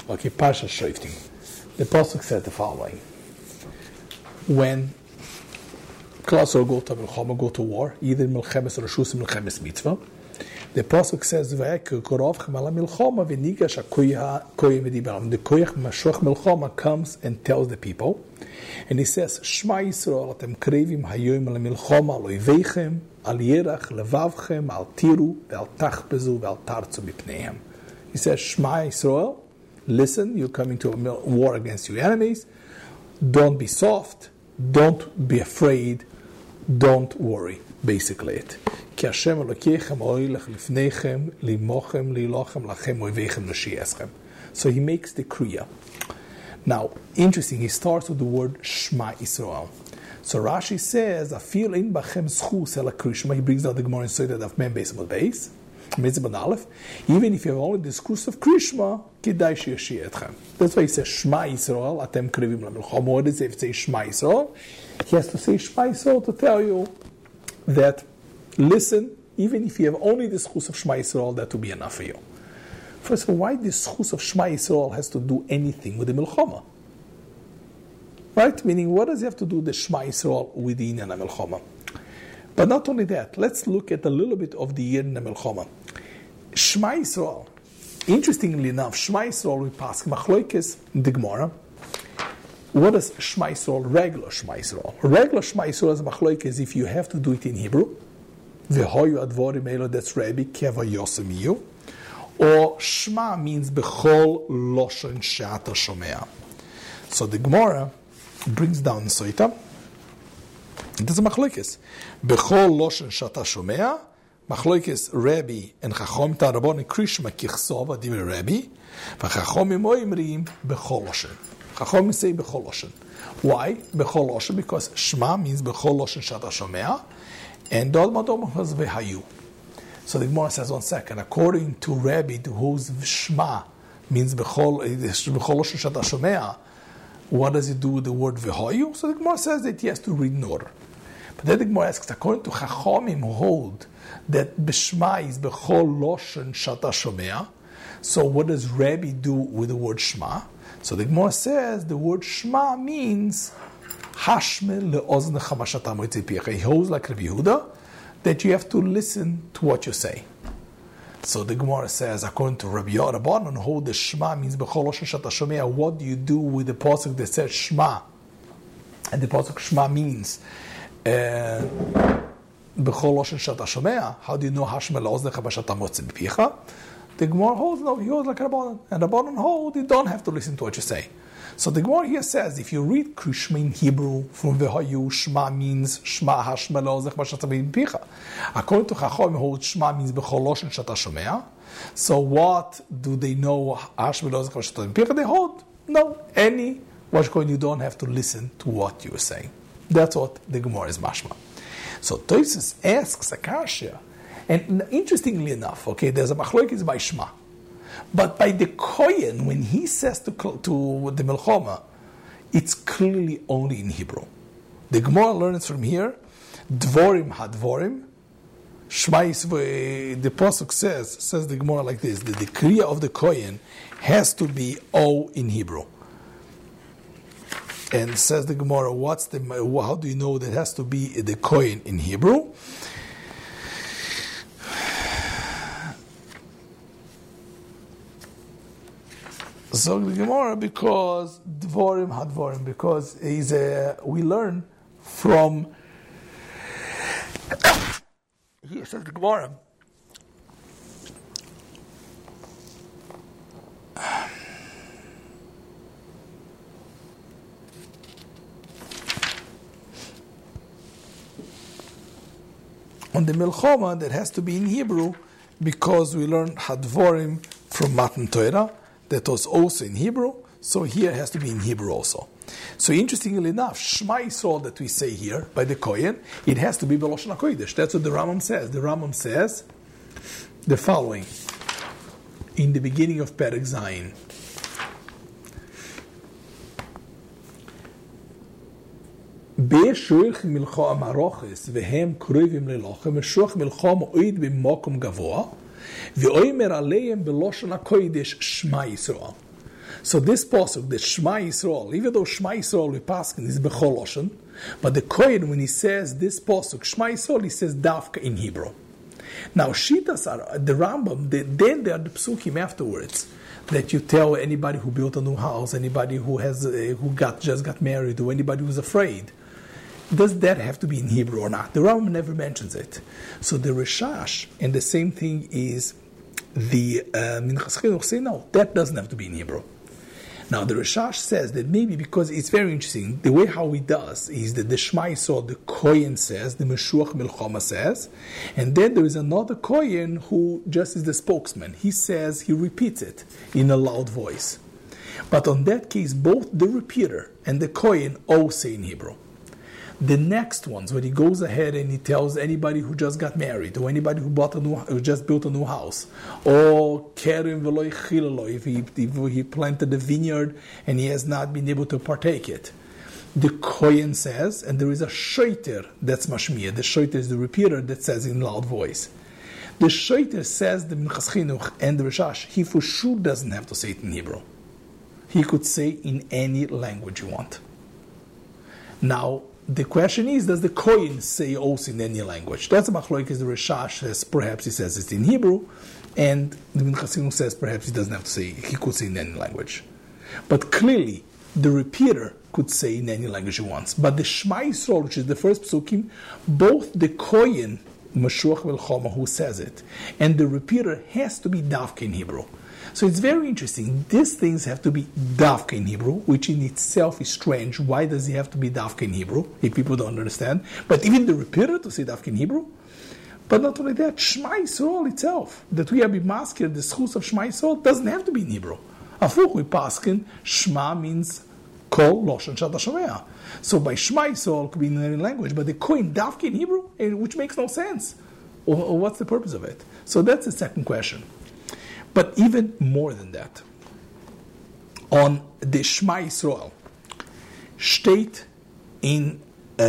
Okay, Parsha Shoftim. The pasuk said the following: when Klal go to Milchama, go to war, either Milchemes Rashus or Milchemes Mitzvah, the pasuk says, "V'ek koravchem ala Milchama v'nigash hakoyah v'dibaram." The koyach mashoch Milchama comes and tells the people, and he says, "Shema Yisrael, atem krevim hayoyim ala Milchama al oiveichem, al yerach levavchem, al tiru, ve'al tachbezu, ve'al tarzu b'pneihem." He says, "Shema Yisrael, listen, you're coming to a war against your enemies. Don't be soft. Don't be afraid. Don't worry." Basically it. Ki Hashem Elokechem hoilech lifnechem limochem lilochem lachem oivechem l'shiyeschem. So he makes the kriya. Now, interesting, he starts with the word Shema Yisrael. So Rashi says, "Afil in bachem schus ela krishma." He brings down the Gemara and says that of Mem Beis Amud Beis. Aleph, even if you have only the discourse of Krishma, kidai sheyashia etchem. That's why he says Shema Yisrael, atem krivim lamilchama. What is it if it says Shema Yisrael? He has to say Shema Yisrael to tell you that, listen, even if you have only the discourse of Shema Yisrael, that will be enough for you. First of all, why the discourse of Shema Yisrael has to do anything with the milchama? Right? Meaning, what does he have to do the Shema Yisrael with the Inyan HaMilchama? But not only that, let's look at a little bit of the Yidin HaMilchama. Shema Yisrael. Interestingly enough, Shema Yisrael we pass Machloikes in the Gemara. What is Shema Yisrael? Regular Shema Yisrael. Regular Shema Yisrael is Machloikes if you have to do it in Hebrew. V'hoyu advorim elo, that's Rabbi Keva Yosemiyu. Or Shema means Bechol Loshen She'ata Shomea. So the Gemara brings down Soita. It is a Machloikes. Bechol Loshen She'ata Shomea. Machloikes Rabbi and Chachom Tarabon Krishma Kichsov Adim Rabbi. V'Chachomim Oimrim Bechol Loshen. Chachomim say Bechol Loshen. Why Bechol Loshen? Because Shema means Bechol Loshen She'ata Shomea, and Dod Madom has Vehayu. So the Gemara says, 1 second, according to Rabbi, to whose Shema means Bechol Loshen She'ata Shomea, what does it do with the word Vehayu? So the Gemara says that he has to read Nur. But then the Gemara asks, according to Chachomim who hold that B'Shema is Bechol Loshen She'ata Shomea, so what does Rabbi do with the word Shema? So the Gemara says the word Shema means Hashme le'oznecha ma she'ata motzei picha. He holds like Rabbi Yehuda that you have to listen to what you say. So the Gemara says, according to Rabbi Yochanan, hold the Shema means Bechol Loshen She'ata Shomea. What do you do with the pasuk that says Shema? And the pasuk Shema means Bechol Loshen She'ata Shomea. How do you know Hashme le'oznecha ma she'ata motzei picha? The Gemara holds, no, he holds like Rabbanan. And Rabbanan hold, you don't have to listen to what you say. So the Gemara here says, if you read Krishma in Hebrew, from Vehayu, Shema means Shema Hashma Le'ozech Mashatam Picha. According to Chachom, hold Shema means Bechol Loshen She'ata Shomea. So what do they know Hashma Le'ozech Mashatam Picha? They hold, no, any Washkoin, you don't have to listen to what you are saying. That's what the Gemara is mashma. So Tosfos asks Akashya, and interestingly enough, okay, there's a machloikis by Shema. But by the Kohen, when he says to the Milchama, it's clearly only in Hebrew. The Gemara learns from here, Dvorim hadvorim, Shema Yisrael, the Pasuk says the Gemara like this, the kriya of the Kohen has to be O in Hebrew. And says the Gemara, how do you know that it has to be the Kohen in Hebrew? So the Gemara, because Dvorim hadvorim, because we learn from here says the Gemara. On the Milchama, that has to be in Hebrew, because we learn hadvorim from Matan Torah. That was also in Hebrew, so here it has to be in Hebrew also. So interestingly enough, Shema Yisrael that we say here by the Kohen, it has to be B'Loshen HaKodesh. That's what the Rambam says. The Rambam says the following in the beginning of Perek Zayin. Be'shuich milcha amaroches vehem kruvim lelochem eshuach milcha mo'id b'mokom gavoa. V'oimer aleim b'loshen hakodesh Shema Yisrael. So this pasuk, the Shema Yisrael, even though Shema Yisrael we paskin is Bechol Lashon, but the Kohen, when he says this pasuk, Shema Yisrael, he says Davka in Hebrew. Now, Shitas are the Rambam, then there are the psukim afterwards that you tell anybody who built a new house, anybody who just got married, or anybody who's afraid. Does that have to be in Hebrew or not? The Rambam never mentions it. So the Rishash, and the same thing is the Minchas Chinuch say no, that doesn't have to be in Hebrew. Now the Rishash says that maybe because it's very interesting, the way how he does is that the Shema Yisrael, the Kohen says, the Meshuach Milchama says, and then there is another Kohen who just is the spokesman. He says, he repeats it in a loud voice. But on that case, both the repeater and the Kohen all say in Hebrew. The next ones, when he goes ahead and he tells anybody who just got married, or anybody who just built a new house, or Kerem Veloy Chilalo, if he planted a vineyard and he has not been able to partake it, the Kohen says, and there is a Shoiter that's Mashmiya. The Shoiter is the repeater that says in loud voice. The Shoiter says the Minchas Chinuch and the Rishash, he for sure doesn't have to say it in Hebrew. He could say in any language you want. Now, the question is, does the Kohen say also in any language? That's a machlokes. The Rishash says perhaps he says it's in Hebrew, and the Minchas Chinuch says perhaps he doesn't have to say, he could say in any language. But clearly, the repeater could say in any language he wants. But the Shema Yisrael, which is the first psukim, both the Kohen, Meshuach Milchama, who says it, and the repeater has to be Davka in Hebrew. So it's very interesting. These things have to be Davka in Hebrew, which in itself is strange. Why does he have to be Davka in Hebrew, if people don't understand? But even the repeater to say Davka in Hebrew? But not only that, Shema Yisrael itself, that we have been masked, the schus of Shema Yisrael, doesn't have to be in Hebrew. Afuch, we paskin, Shema means Kol Lashon Shata Shomea. So by Shema Yisrael could be in any language, but the Kohen Davka in Hebrew, which makes no sense. Or what's the purpose of it? So that's the second question. But even more than that, on the Shema Yisrael, steht in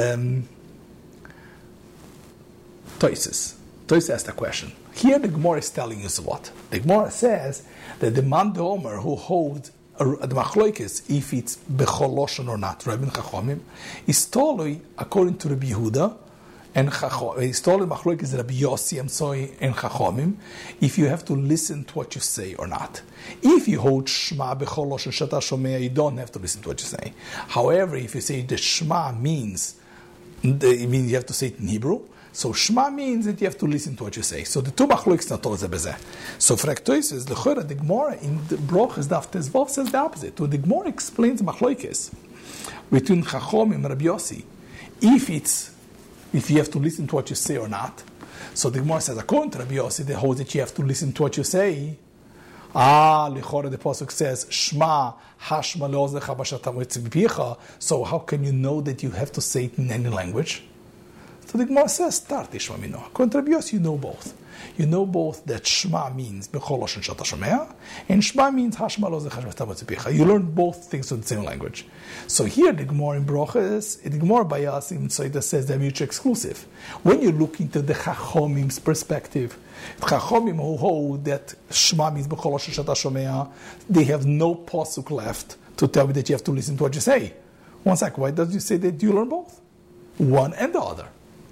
Toises. Toises asked a question. Here the Gemara is telling us what? The Gemara says that the man the Omer who holds the Machlokes, if it's Bechol Lashon or not, Rabbi Chachamim, is totally according to Rabbi Yehuda, and it's told in Machlokes Rabbi Yossi and Chachamim, if you have to listen to what you say or not. If you hold Shema Bechol Lashon Shata Shomea, you don't have to listen to what you say. However, if you say the Shema means you have to say it in Hebrew, so Shema means that you have to listen to what you say. So the two Machlokes not always bezeh. So Fraktois says the Gemara in the Brochas Daf Tezvav says the opposite. So the Gemara explains Machlokes between Chachamim and Rabbi Yossi. If you have to listen to what you say or not. So the Gemara says, according to Rabbi Yossi, that holds that you have to listen to what you say. Lichora, the Pasuk says, Shema, Hashma le'oznecha b'shatam v'tzipicha. So how can you know that you have to say it in any language? So the Gemara says, Start Shema mino. According to Rabbi Yossi, you know both. You know both that Shema means Bechol Lashon Shata Shomea, and Shema means Hashma le'oznecha b'shatam v'tzipicha. You learn both things in the same language. So here the Gemara in Brochas, the Gemara by us in Soida says they're mutually exclusive. When you look into the Chachomim's perspective, Chachomim who hold that Shema means Bechol Lashon Shata Shomea, they have no pasuk left to tell me that you have to listen to what you say. One second, why don't you say that you learn both? One and the other.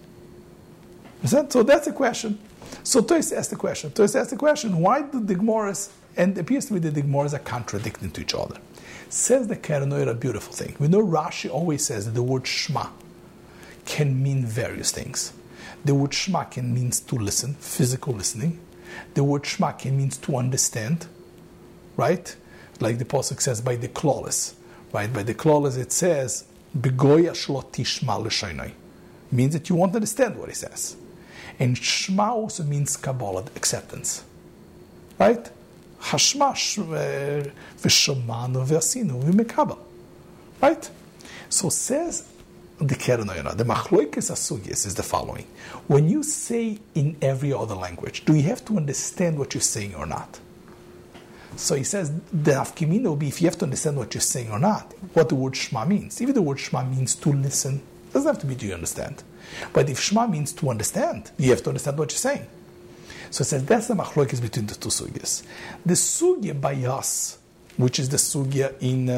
So that's the question. So Toys asked the question, why do the Gemaras, and it appears to me that the Gemaras are contradicting to each other. Says the Karanoir a beautiful thing. We know Rashi always says that the word Shema can mean various things. The word Shema can mean to listen, physical listening. The word Shema can mean to understand, right? Like the Pasuk says by the clawless, right? By the clawless it says, Begoya shlo tishma l'shaynai. Means that you won't understand what he says. And Shema also means Kabbalah, acceptance. Right? Hashma v'shomanu v'asinu v'mekabel. Right? So says the Keranoyana, the Machloikes Asugis is the following. When you say in every other language, do you have to understand what you're saying or not? So he says, the Afkimina will be if you have to understand what you're saying or not, what the word Shema means. Even the word Shema means to listen, it doesn't have to be do you understand. But if Shema means to understand, you have to understand what you're saying. So it says that's the machlokes between the two sugyas. The sugya by us, which is the sugya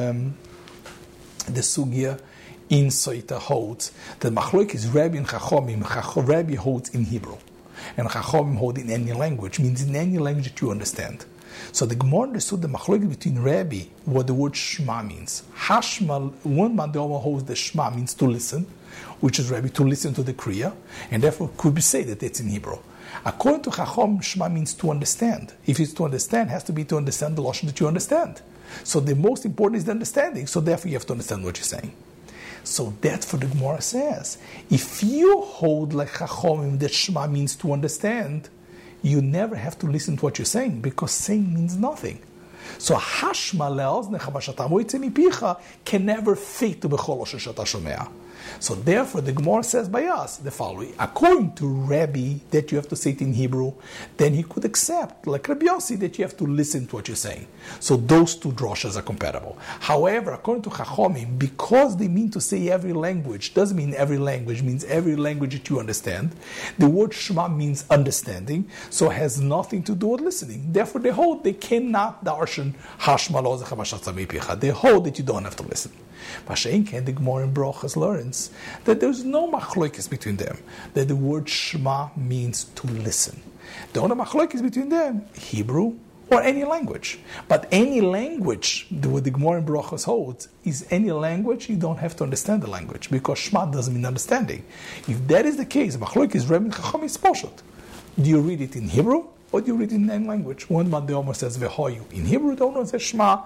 in Soita holds that Machloek is Rabbi and Chachomim. Rabbi holds in Hebrew, and Chachomim hold in any language, means in any language that you understand. So the Gemara understood the Machloek between Rabbi, what the word Shema means. Hashma, one man the holds the Shema means to listen, which is Rabbi, to listen to the Kriya, and therefore could be said that it's in Hebrew. According to Chacham, Shema means to understand. If it's to understand, it has to be to understand the Lashon that you understand. So the most important is the understanding, so therefore you have to understand what you're saying. So that's what the Gemara says. If you hold like Chachomim that Shema means to understand, you never have to listen to what you're saying, because saying means nothing. So Hashma le'oznecha b'shata moitze mipicha can never fit to b'chol lashon shata shomea. So therefore, the Gemara says by us the following: according to Rabbi, that you have to say it in Hebrew, then he could accept, like Rabbi Yossi, that you have to listen to what you're saying. So those two drashas are compatible. However, according to Chachomim, because they mean to say every language, doesn't mean every language, means every language that you understand. The word Shema means understanding, so it has nothing to do with listening. Therefore, they hold they cannot darshan Hashma lo zecha b'shata mipicha. They hold that you don't have to listen. Mashain Ken, the Gemara in Brochas learns that there's no machlokes between them, that the word Shema means to listen. The only machlokes between them, Hebrew or any language. But any language, what the Gemara in Brochas holds, is any language, you don't have to understand the language, because Shema doesn't mean understanding. If that is the case, machlokes Rebbe and Chacham is poshut. Do you read it in Hebrew or do you read it in any language? One man the Omer says Vehoyu in Hebrew, the other says Shema.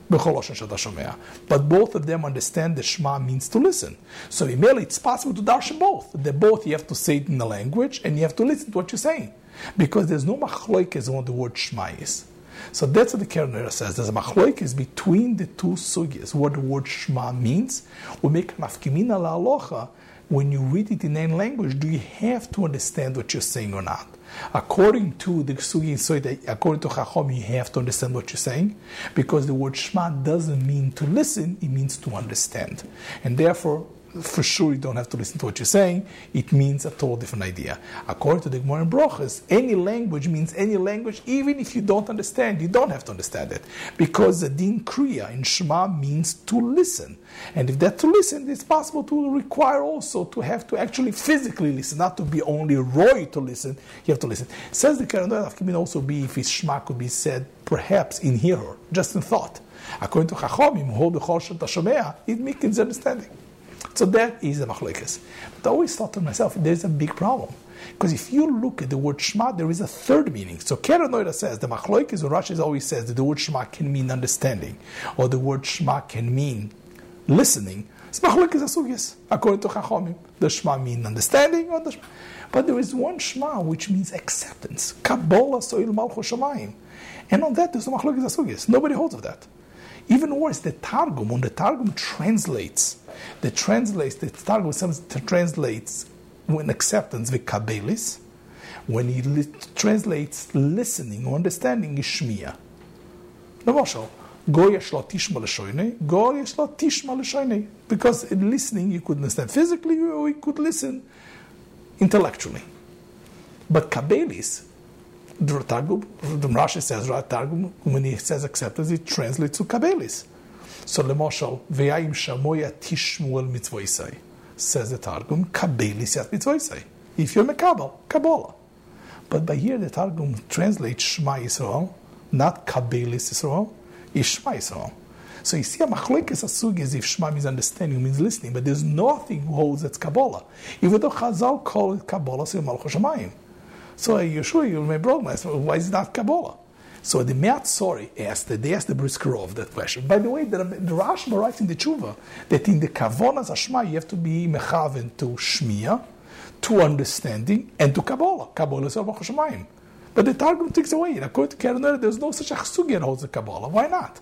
But both of them understand the Shema means to listen. So it's possible to darshan both. The both you have to say it in the language and you have to listen to what you're saying, because there's no machloikes on the word Shema is. So that's what the Keren says. There's a machloikes between the two sugyas. What the word Shema means, we make nafkimina la'alocha. When you read it in any language, do you have to understand what you're saying or not? According to the Sugi Soida, according to Chacham, you have to understand what you're saying, because the word Shema doesn't mean to listen, it means to understand. And therefore, for sure you don't have to listen to what you're saying, it means a total different idea. According to the Gemara in Brochas, any language means any language, even if you don't understand, you don't have to understand it, because the din kriya in Shema means to listen. And if that to listen, it's possible to require also to have to actually physically listen, not to be only roy to listen, you have to listen. Says the Keren can also be if his Shema could be said perhaps in hearer, just in thought. According to Chachomim, hold the chol shel tashomea, it makes understanding. So that is the machlokes. But I always thought to myself, there's a big problem. Because if you look at the word Shema, there is a third meaning. So Keren Noida says, the machlokes, or Rashi always says that the word Shema can mean understanding, or the word Shema can mean listening. It's machlokes asugyas. According to Chachomim, the Shema means understanding, or the Shema. But there is one Shema which means acceptance. Kabbalah soil malchus shamayim. And on that, there's no machlokes asugyas. Nobody holds of that. Even worse, the Targum, when the Targum translates, the Targum translates when acceptance, the Kabelis, when he translates listening or understanding, is Shmiya. Lamaashal, Go yeshlo tishma l'shoynei, go yeshlo tishma l'shoynei. Because in listening, you could understand physically, or you could listen intellectually. But Kabelis, the Targum, the Rashi says, Targum, when he says acceptance, it translates to Kabelis. So, Lemashal, Ve'ayim shamoya tishmu el mitzvoisai, says the Targum, Kabelis yat mitzvoisai. If you're Mekabel, Kabbalah. But by here, the Targum translates Shema Yisrael, not Kabelis Yisrael, is Shema Yisrael. So you see, a machlokes asug is if Shema means understanding, means listening, but there's nothing who holds that's Kabbalah. Even though Chazal call it Kabbalah, so Malchus Shamayim. So you're sure you may broadcast, why is it not Kabbalah? So the Me'atzori asked the Briskerov that question. By the way, the Rashba writes in the Tshuva that in the Kavonas Hashma you have to be mechaven to Shmiya, to understanding, and to Kabbalah. Kabbalah is Malchus Shamayim. But the Targum takes away. According to Keren, there's no such a chsugi that holds the Kabbalah. Why not?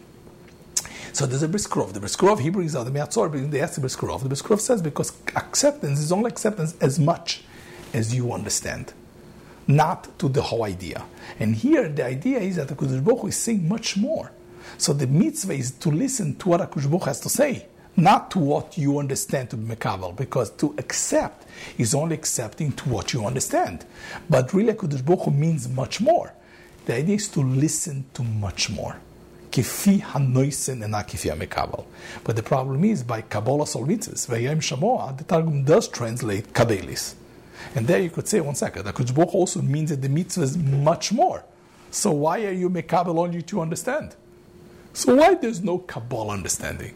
So there's a Briskerov. The Briskerov, Hebrews are the Me'atzor, but they ask the Briskerov. The Briskerov says because acceptance is only acceptance as much as you understand, not to the whole idea. And here the idea is that the HaKadosh Baruch Hu is saying much more. So the mitzvah is to listen to what HaKadosh Baruch Hu has to say, not to what you understand to be mekabel, because to accept is only accepting to what you understand. But really HaKadosh Baruch Hu means much more. The idea is to listen to much more. kifi hanoisen and not kifi hamekabel. But the problem is, by Kabbalah Sol Mitzvahs, Vayem Shamoah, the Targum does translate kabelis. And there you could say, 1 second, the Kodesh Baruch Hu also means that the mitzvah is much more. So why are you mekabel only to understand? So why there's no Kabbalah understanding?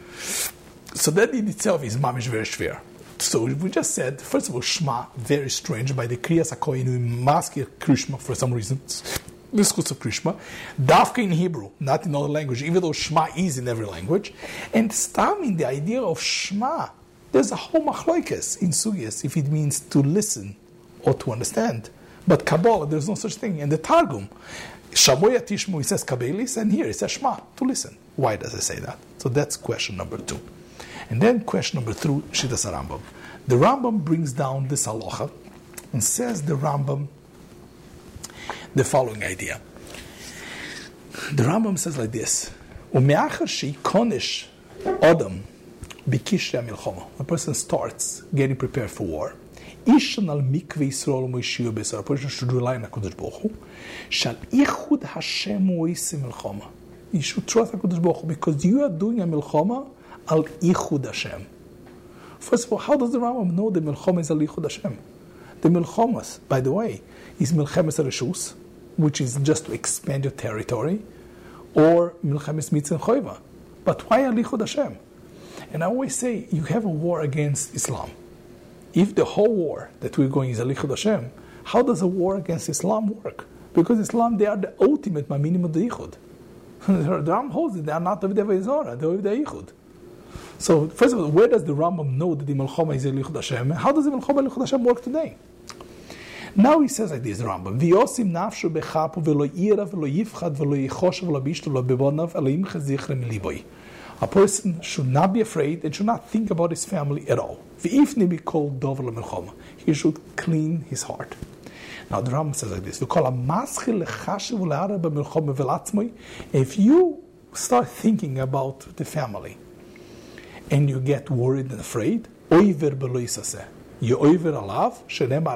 So that in itself is mamish very schwer. So we just said, first of all, Shema, very strange. By the Kriyas HaKohen, we mask Krishma for some reason. Discuss of Krishma. Dafka in Hebrew, not in other language, even though Shema is in every language. And Stam in the idea of Shema, there's a whole machlokes in Sugyas, if it means to listen or to understand. But Kabbalah, there's no such thing. And the Targum, Shamoya Tishmu, it says Kabelis, and here it says Shema, to listen. Why does it say that? So that's question number 2. And then question number 3, Shittas Rambam. The Rambam brings down this halacha and says the Rambam the following idea. The Rambam says like this: Umeachar sheikonesh adam bikishre milchama. A person starts getting prepared for war. Ishan al mikve Yisrael moishiu besar. A person should rely on HaKadosh Baruch Hu. Shal ichud Hashem oise milchama. You should trust HaKadosh Baruch Hu because you are doing a milchama al ichud Hashem. First of all, how does the Rambam know the milchama is al ichud Hashem? The milchamas, by the way, is milchemes reshus, which is just to expand your territory, or milchemes mitzvah choiva. But why al ichud Hashem? And I always say, you have a war against Islam. If the whole war that we're going is al ichud Hashem, how does a war against Islam work? Because Islam, they are the ultimate maminim of the ichud. The Rambam holds it, they are not Oivdei Zora, they are Oivdei Ichud. So, first of all, where does the Rambam know that the Melchama is Elichud Hashem? How does the Melchama Elichud Hashem work today? Now he says like this, the Rambam, V'yosim nafshu bechapu v'lo ira v'lo yifchad v'lo yichosh v'lo bishtu v'lo bevonav v'lo yimcha zichre miliboi. A person should not be afraid and should not think about his family at all. V'ifni be called dover l'melchama. He should clean his heart. Now the Rambam says like this, if you start thinking about the family and you get worried and afraid, you oiver alav,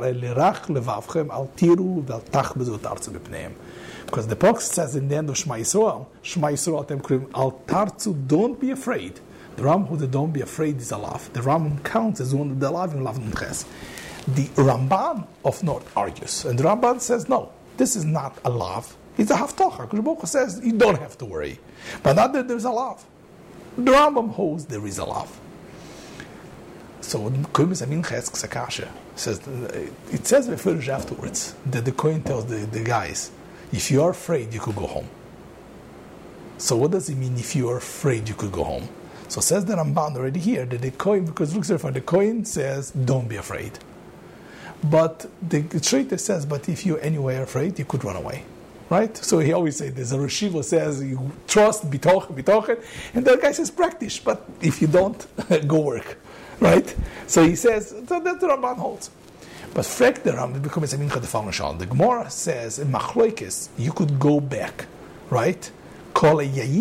because the Pasuk says in the end of Shema Yisrael, al tarzu, don't be afraid. The Rambam who says don't be afraid is alav. The Rambam counts as one of the alav in Lav Nunches. The Ramban of North argues, and the Ramban says, no, this is not a lav, it's a haftocha. HaKadosh Baruch Hu says, you don't have to worry. But not that there's a lav. The Rambam holds there is a lav. So, Kohen Amin Chesk Sakasha says, it says referred afterwards, that the Kohen tells the guys, if you are afraid, you could go home. So what does it mean, if you are afraid, you could go home? So says the Ramban already here, that the Kohen, because look, the Kohen says, don't be afraid. But the Shreita says, but if you're anywhere afraid, you could run away. Right? So he always says, there's a Reshiva says, you trust, bitochen, and the guy says, practice, but if you don't, go work. Right? So he says, so that the Ramban holds. But Frek the Ramban becomes a mincha the following shal. The Gemara says, in Machloikis, you could go back. Right? A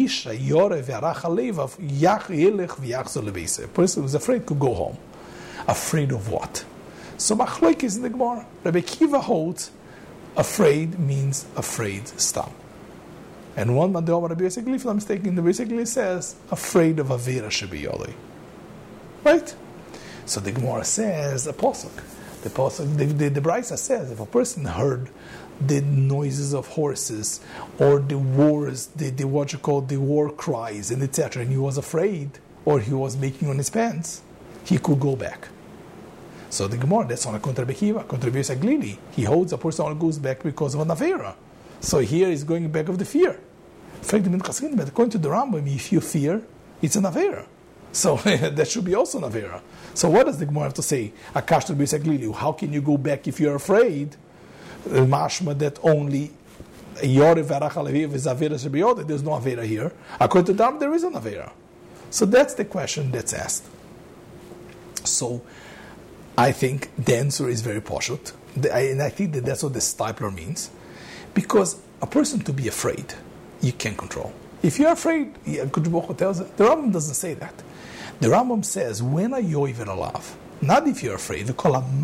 person who's afraid could go home. Afraid of what? So Machloik is in the Gemara. Rabbi Kiva holds afraid means afraid stam. And one man, the Rabbi Yosef Glif, if I'm mistaken, the Rabbi Yosef Glif says afraid of Avera Shebiyoli. Right? So the Gemara says a pasuk. The pasuk, the Brisa says, if a person heard the noises of horses or the wars, the what you call the war cries and etc., and he was afraid or he was making on his pants, he could go back. So the Gemara, that's on a Kontra Bekiva, Kontra Bekiva Glili. He holds a person goes back because of an Avera. So here he's going back of the fear. But according to the Rambam, if you fear, it's an Avera. So that should be also an Avera. So what does the Gemara have to say? Akash to Bekiva Glili. How can you go back if you're afraid? Mashma that only Yorev Arachaleviv is Avera Shebiyod. There's no Avera here. According to the Rambam, there is an Avera. So that's the question that's asked. So I think the answer is very poshut, and I think that's what the Stipler means, because a person to be afraid, you can't control. If you're afraid, the Rambam doesn't say that. The Rambam says, when a yoiver alav, Not if you're afraid. If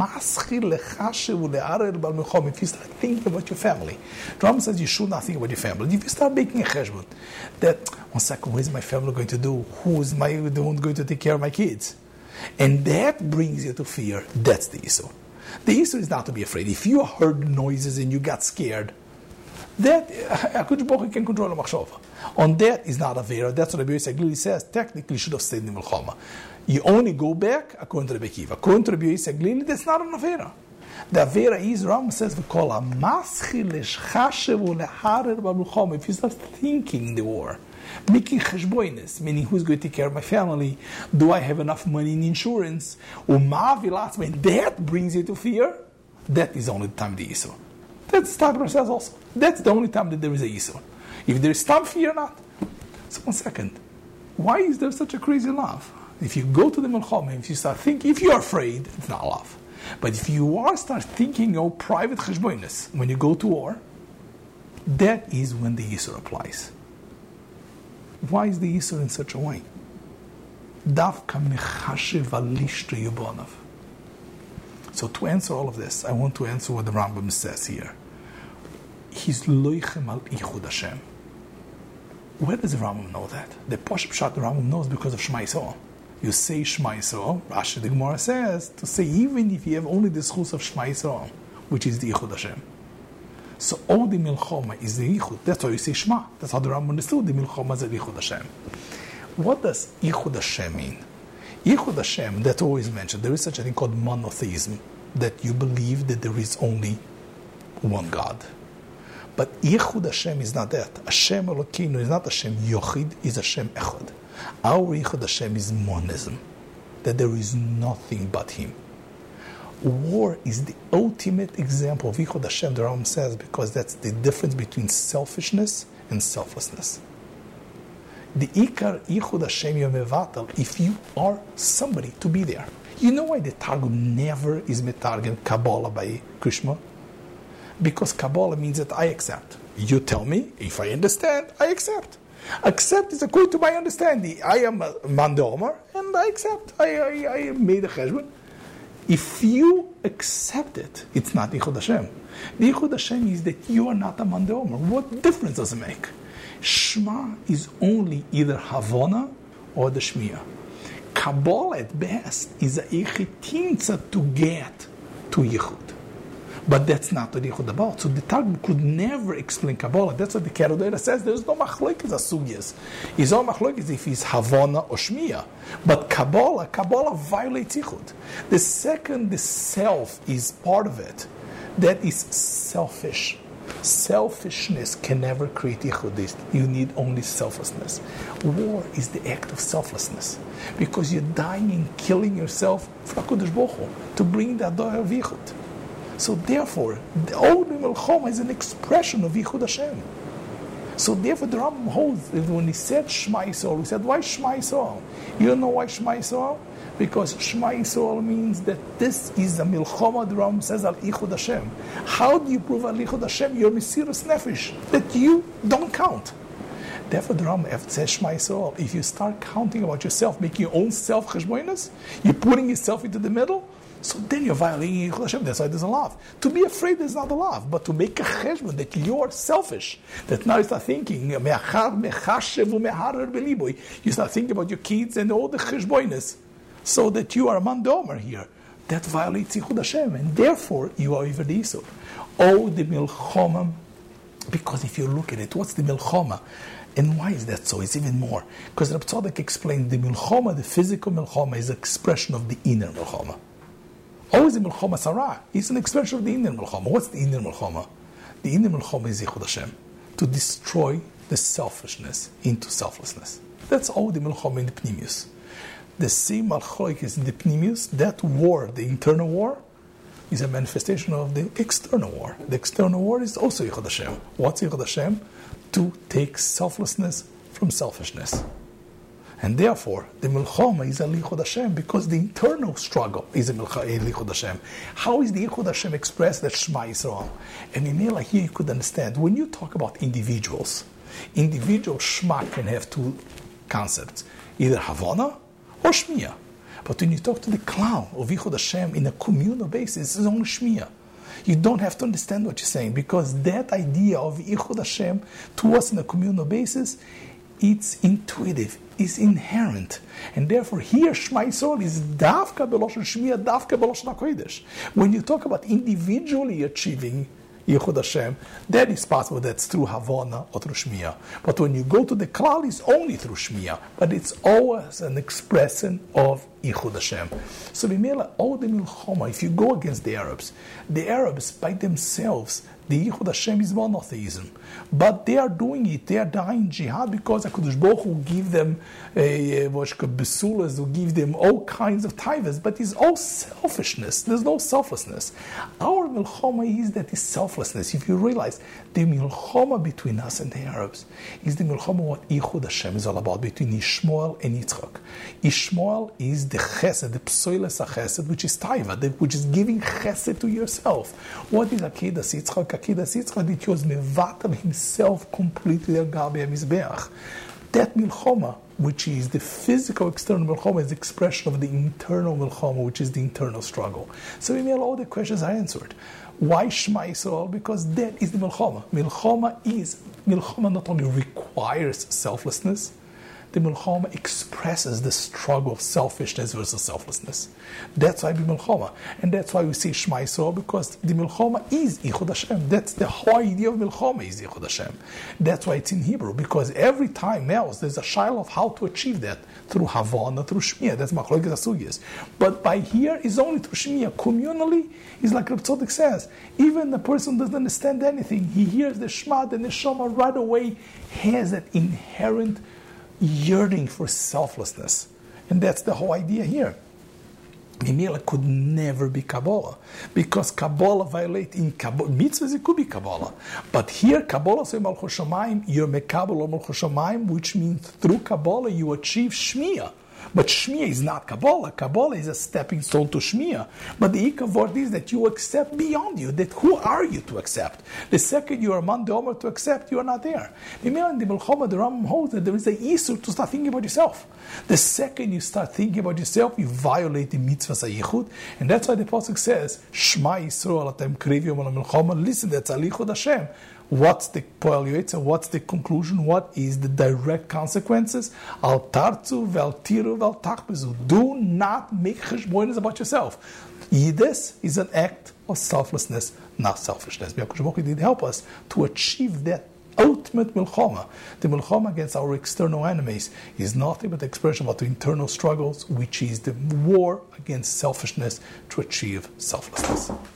you start thinking about your family. The Rambam says you should not think about your family. If you start making a cheshbon, that, one second, what is my family going to do? Who is the one going to take care of my kids? And that brings you to fear. That's the issue. The issue is not to be afraid. If you heard noises and you got scared, that HaKadosh Baruch Hu can control the machshava. On that is not Avera. That's what Rabbi Yosef clearly says. Technically, you should have stayed in the Milchama. You only go back according to Rabbi Akiva. According to Rabbi Yosef clearly, that's not an Avera. The Avera is, Rambam says, if you start thinking the war, making cheshbonis, meaning who's going to take care of my family, do I have enough money in insurance, when that brings you to fear, that is only the time the Yisur. That's Stagner says also. That's the only time that there is a Yisur. If there is some fear, not. So 1 second. Why is there such a crazy love? If you go to the Milchama, if you start thinking, if you're afraid, it's not love. But if you start thinking your private cheshbonis when you go to war, that is when the Yisur applies. Why is the Yisur in such a way? So to answer all of this, I want to answer what the Rambam says here. He's loichem al ichud Hashem. Where does the Rambam know that? The Poshup Pshat the Rambam knows because of Shema Yisrael. You say Shema Yisrael, Rashi the Gemara says, to say even if you have only the schus of Shema Yisrael, which is the ichud Hashem. So all the milchoma is the ichud. That's why you say Shema. That's how the Rambam understood the milchoma is the ichud Hashem. What does ichud Hashem mean? Ichud Hashem, that's always mentioned. There is such a thing called monotheism, that you believe that there is only one God. But Ichud Hashem is not that. Hashem Elokeinu is not Hashem Yochid, is Hashem Echad. Our Ichud Hashem is monism, that there is nothing but Him. War is the ultimate example of Ichud Hashem, the Rambam says, because that's the difference between selfishness and selflessness. The Ikar Ichud Hashem Yomevatal, if you are somebody to be there. You know why the Targum never is metargem Kabbalah by Krishma? Because Kabbalah means that I accept. You tell me, if I understand, I accept. Accept is according to my understanding. I am a man de'omer, and I accept. I made a cheshbon. If you accept it, it's not Ichud Hashem. The Ichud Hashem is that you are not a man de'omer. What difference does it make? Shema is only either Havana or the Shmiya. Kabbalah at best is a echitinza to get to Yichud. But that's not what Yichud about. So the Targum could never explain Kabbalah. That's what the Kerodera says. There's no machlokes as sugyas. It's all machlokes if it's Havana or Shmiya. But Kabbalah violates Yichud. The second, the self is part of it. That is selfish. Selfishness can never create Yichud. You need only selflessness. War is the act of selflessness. Because you're dying and killing yourself for HaKadosh Baruch Hu, to bring the Ador of Yichud. So therefore, the Old Milchoma is an expression of Yichud Hashem. So therefore, the Rambam holds that when he said Shema Yisrael, he said, why Shema Yisrael? You don't know why Shema Yisrael? Because Shema Yisrael means that this is a Milchoma, the Rambam says, Al Yichud Hashem. How do you prove Al Yichud Hashem? You're Mesiras Nefesh, that you don't count. Therefore, the Rambam says Shema Yisrael. If you start counting about yourself, making your own self-cheshbonos, you're putting yourself into the middle, so then you're violating Yichud Hashem. That's why there's a love. To be afraid is not a love, but to make a cheshbon that you're selfish, that now you start thinking, you start thinking about your kids and all the cheshbonos, so that you are a man domer here. That violates Yichud Hashem, and therefore you are over the Yisur. Oh, the Milchoma, because if you look at it, what's the Milchoma? And why is that so? It's even more. Because Reb Tzadok explained the Milchoma, the physical Milchoma, is an expression of the inner Milchoma. Always the Milchoma Sarah. It's an expression of the inner Milchoma. What's the inner Milchoma? The inner Milchoma is Yichud Hashem. To destroy the selfishness into selflessness. That's all the Milchoma in the Pnimius. The same Malchoik is in the Pnimius. That war, the internal war, is a manifestation of the external war. The external war is also Yichud Hashem. What's Yichud Hashem? To take selflessness from selfishness. And therefore, the Milchoma is a Yichud Hashem because the internal struggle is a Yichud Hashem. How is the Yichud Hashem expressed? That Shema Yisrael. And in Mela here you could understand, when you talk about individual Shema can have two concepts, either Havana or Shmiya. But when you talk to the clown of Yichud Hashem in a communal basis, it's only Shmiya. You don't have to understand what you're saying, because that idea of Yichud Hashem to us in a communal basis, it's intuitive, it's inherent. And therefore here Shema Yisrael is Davka B'Loshen Shmiya, Davka B'Loshen HaKodesh. When you talk about individually achieving Yichud Hashem, that is possible. That's through Havana or through Shmiya. But when you go to the Klal, it's only through Shmiya. But it's always an expression of Yichud Hashem. So Bimela, all the Milchoma, if you go against the Arabs by themselves, the Yichud Hashem is monotheism. But they are doing it, they are dying jihad because HaKadosh Baruch Hu give them besulas, who give them all kinds of taivas, but it's all selfishness. There's no selflessness. Our Milchoma is that is selflessness. If you realize the Milchoma between us and the Arabs is the Milchoma what Yichud Hashem is all about, between Ishmael and Yitzchak. Ishmael is the chesed, the psoiles chesed, which is taiva, which is giving chesed to yourself. What is Akedas Yitzchak? Akedas Yitzchak, it was mevatel himself completely al gabi hamizbeach. That milchoma, which is the physical external milchoma, is the expression of the internal milchoma, which is the internal struggle. So we made all the questions are answered. Why Shema Yisrael? Because that is the milchoma. Milchoma not only requires selflessness, the Milchoma expresses the struggle of selfishness versus selflessness. That's why we Milchoma. And that's why we say Shema Yisrael, because the Milchoma is Yichud Hashem. That's the whole idea of Milchoma is Yichud Hashem. That's why it's in Hebrew, because every time else there's a shaila of how to achieve that, through Havana, through Shmiya. That's Machlokes HaSugyos. But by here is only through Shmiya. Communally, is like Reb Tzadok says, even the person doesn't understand anything, he hears the Shema, the Neshama right away has that inherent yearning for selflessness. And that's the whole idea here. Mimela could never be Kabbalah, because Kabbalah violates in mitzvahs, it could be Kabbalah. But here, Kabbalah say Malchus Shamayim, you're Mekabel or Malchus Shamayim, which means through Kabbalah you achieve Shmiya. But Shmiya is not Kabbalah. Kabbalah is a stepping stone to Shmiya. But the Ikavod is that you accept beyond you. That who are you to accept? The second you are man de Omer to accept, you are not there. In the Milchoma, the Rambam holds that there is a Isur to start thinking about yourself. The second you start thinking about yourself, you violate the mitzvahs HaYichud. And that's why the Pasuk says, Shema Yisrael atem krivim al Milchoma. Listen, that's Alichud Hashem. What's the Poel Yoetz and what's the conclusion? What is the direct consequences? Al tarzu vel tiru vel tachbezu. Do not make cheshbonos about yourself. Yiddes is an act of selflessness, not selfishness. HaKadosh Baruch Hu did help us to achieve that ultimate milchama. The milchama against our external enemies is nothing but the expression of the internal struggles, which is the war against selfishness to achieve selflessness.